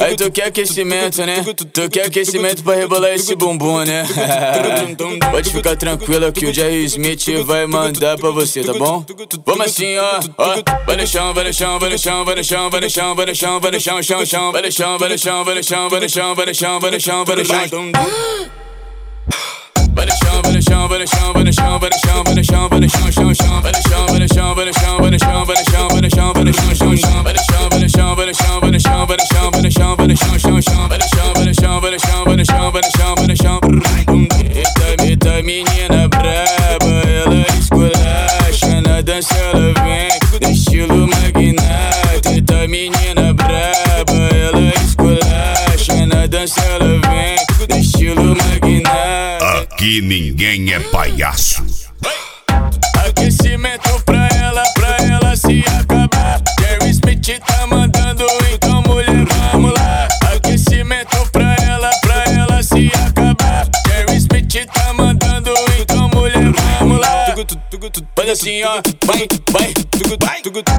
Aí tu quer aquecimento, né? Tu quer aquecimento pra rebolar esse bumbum, né? Pode ficar tranquila que o Jerry Smith vai mandar pra você, tá bom? Vamos assim, ó. Vai no chão, vai no chão, vai no chão, vai no chão, vai no chão, vai no chão, vai no chão, chão, chão. Vai no chão, vai no chão, vai no chão, vai no chão, vai no chão, vai no chão, vai no chão. Vai no chão, vai no chão, vai no chão, vai no chão, vai no chão, vai no chão, vai no chão, chão, chão. Vai no chão, vai no chão, vai no chão, vai no chão, vai no chão, vai no chão, vai no chão, chão, chão. Vai no chão, vai no chão, vai no chão, vai no chão, vai no chão, vai no chão, vai no chão, chão, chão. Vai no chão, vai no chão, vai no chão, vai no chão, vai no chão, vai no chão. Eita menina braba, ela esculacha na dança, ela vem estilo magnata. Eita menina braba, ela esculacha na dança, ela vem estilo magnata. Aqui ninguém é palhaço. Aquecimento pra ela se acabar. Jerry Smith tá mandando, então mulher, vamos lá. Aquecimento pra ela se acabar. Jerry Smith tá mandando, então mulher, vamos lá. Faz assim, ó, vai, vai, vai.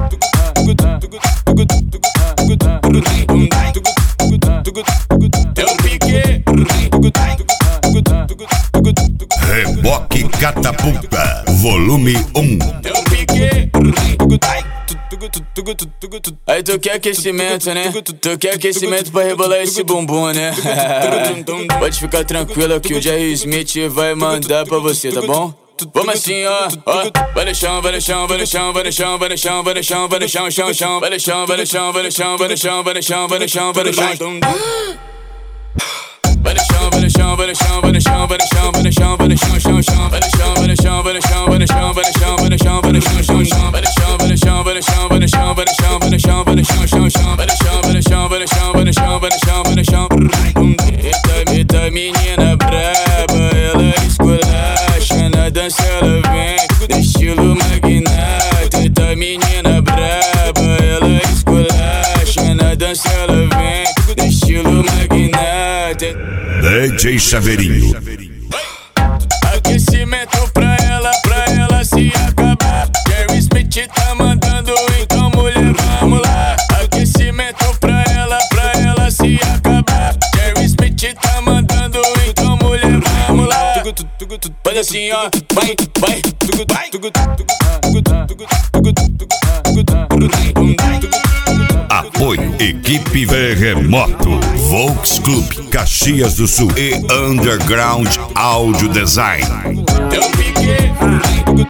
Eu piquei. Reboque Catapulta, volume 1. Eu piquei. Aí tu quer aquecimento, né? Tu quer aquecimento pra rebolar esse bumbum, né? Pode ficar tranquila que o Jerry Smith vai mandar pra você, tá bom? Vamos assim, ó. Vai no chão, vai no chão, vai no chão, vai no chão, vai no chão, vai no chão, vai no chão, chão, chão. Vai no chão, vai no chão, vai no chão, vai no chão, vai no chão, vai no chão, vai no chão. Vai no chão, vai no chão, vai no chão, vai no chão, vai no chão, vai no chão, vai no chão, chão, chão. Vai no chão, vai no chão, vai no chão, vai no chão, vai no chão, vai no chão, vai no chão, chão, chão. Vai no chão, vai no chão, vai no chão, vai no chão, vai no chão, vai no chão, vai no chão, chão, chão. Vai no chão, vai no chão, vai no chão, vai no chão, vai no chão, vai no chão. Eita menina braba, ela esculacha na dança, ela vem estilo magnata. Eita menina braba, ela esculacha na dança, ela vem estilo magnata. DJ Chaveirinho. Aquecimento pra ela se acabar. Jerry Smith tá mandando, então mulher, vamos lá. Aquecimento pra ela se acabar. Jerry Smith tá mandando, então mulher, vamos lá. Faz assim, ó, vai, vai, vai. Apoio Equipe Terremoto, Volks Club, Caxias do Sul e Underground Audio Design. Eu piquei.